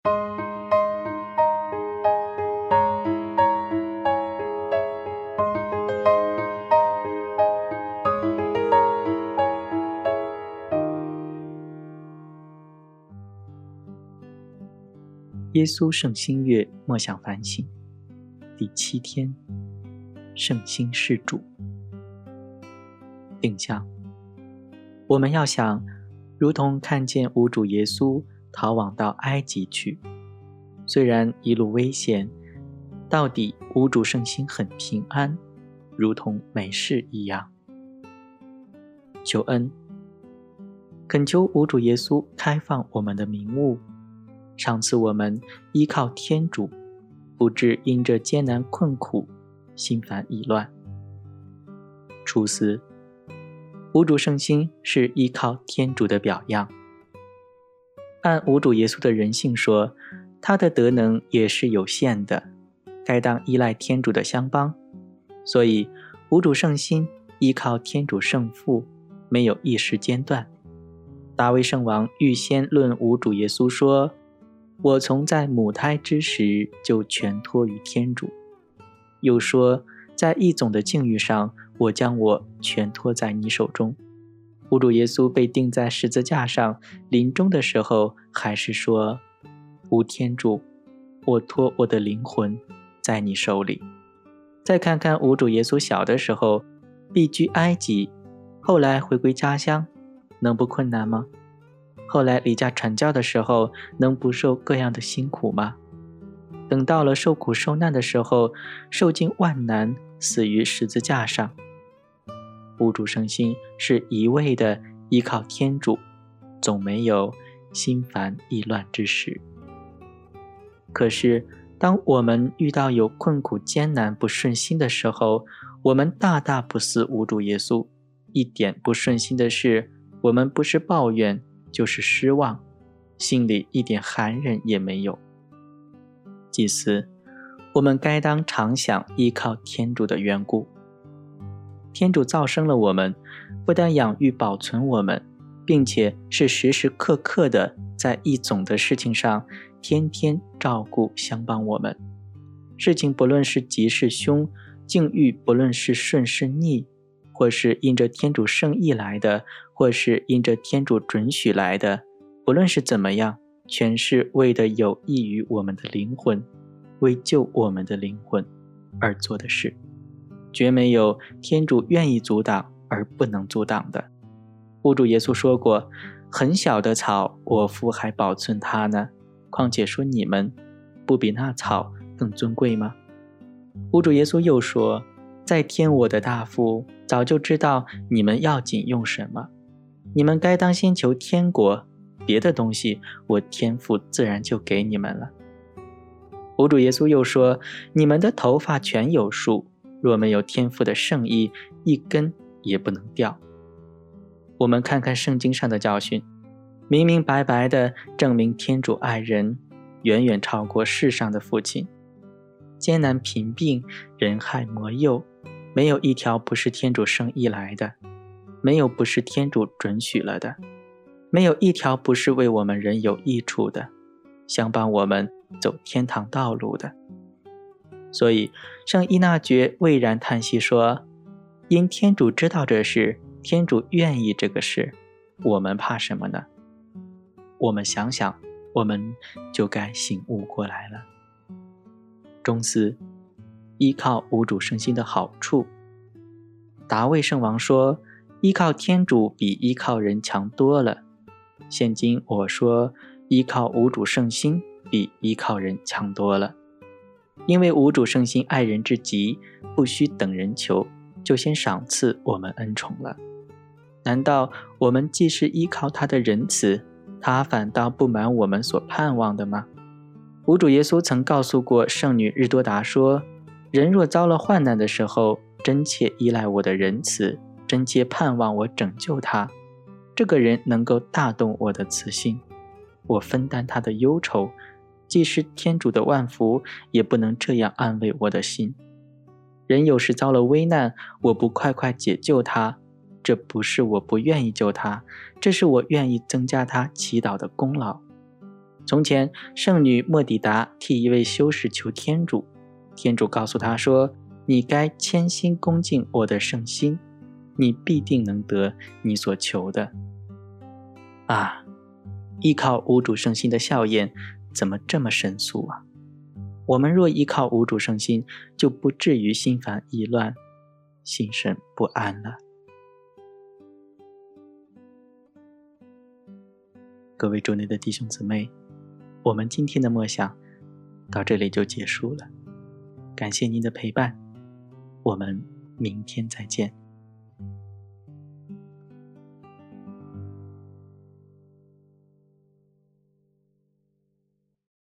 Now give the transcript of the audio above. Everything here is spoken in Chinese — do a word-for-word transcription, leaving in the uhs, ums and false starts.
耶稣圣心月默想反省第七天，圣心是主。定向，我们要想，如同看见无主耶稣逃往到埃及去，虽然一路危险，到底无主圣心很平安，如同没事一样。求恩，恳求无主耶稣开放我们的明悟，赏赐我们依靠天主，不致因着艰难困苦心烦意乱。初思，无主圣心是依靠天主的表样。按无主耶稣的人性说，他的德能也是有限的，该当依赖天主的相帮，所以无主圣心依靠天主圣父，没有一时间断。大卫圣王预先论无主耶稣说，我从在母胎之时就全托于天主。又说，在一种的境遇上，我将我全托在你手中。无主耶稣被钉在十字架上，临终的时候还是说，无天主，我托我的灵魂在你手里。再看看无主耶稣小的时候，避居埃及，后来回归家乡，能不困难吗？后来离家传教的时候，能不受各样的辛苦吗？等到了受苦受难的时候，受尽万难，死于十字架上。无主圣心是一味的依靠天主，总没有心烦意乱之时。可是当我们遇到有困苦艰难不顺心的时候，我们大大不似无主耶稣。一点不顺心的事，我们不是抱怨就是失望，心里一点寒忍也没有。祭司，我们该当常想依靠天主的缘故。天主造生了我们，不但养育保存我们，并且是时时刻刻的在一种的事情上天天照顾相帮我们。事情不论是吉是凶，境遇不论是顺是逆，或是因着天主圣意来的，或是因着天主准许来的，不论是怎么样，全是为的有益于我们的灵魂，为救我们的灵魂而做的事，绝没有天主愿意阻挡而不能阻挡的。无主耶稣说过，很小的草，我父还保存它呢，况且说你们，不比那草更尊贵吗？无主耶稣又说，在天我的大父早就知道你们要紧用什么，你们该当先求天国，别的东西我天父自然就给你们了。无主耶稣又说，你们的头发全有数，若没有天父的圣意，一根也不能掉。我们看看圣经上的教训，明明白白地证明天主爱人，远远超过世上的父亲。艰难贫病，人害魔诱，没有一条不是天主圣意来的，没有不是天主准许了的，没有一条不是为我们人有益处的，想帮我们走天堂道路的。所以圣依纳爵蔚然叹息说，因天主知道这事，天主愿意这个事，我们怕什么呢？我们想想，我们就该醒悟过来了。中思，依靠无主圣心的好处。达味圣王说，依靠天主比依靠人强多了。现今我说，依靠无主圣心比依靠人强多了。因为无主圣心爱人之极，不需等人求，就先赏赐我们恩宠了。难道我们既是依靠他的仁慈，他反倒不满我们所盼望的吗？无主耶稣曾告诉过圣女日多达说，人若遭了患难的时候，真切依赖我的仁慈，真切盼望我拯救他，这个人能够大动我的慈心，我分担他的忧愁，既是天主的万福，也不能这样安慰我的心。人有时遭了危难，我不快快解救他，这不是我不愿意救他，这是我愿意增加他祈祷的功劳。 从前，圣女莫底达替一位修士求天主，天主告诉他说：你该谦心恭敬我的圣心，你必定能得你所求的。啊，依靠无主圣心的效验怎么这么神速啊？我们若依靠无主圣心，就不至于心烦意乱，心神不安了。各位主内的弟兄姊妹，我们今天的默想到这里就结束了，感谢您的陪伴，我们明天再见。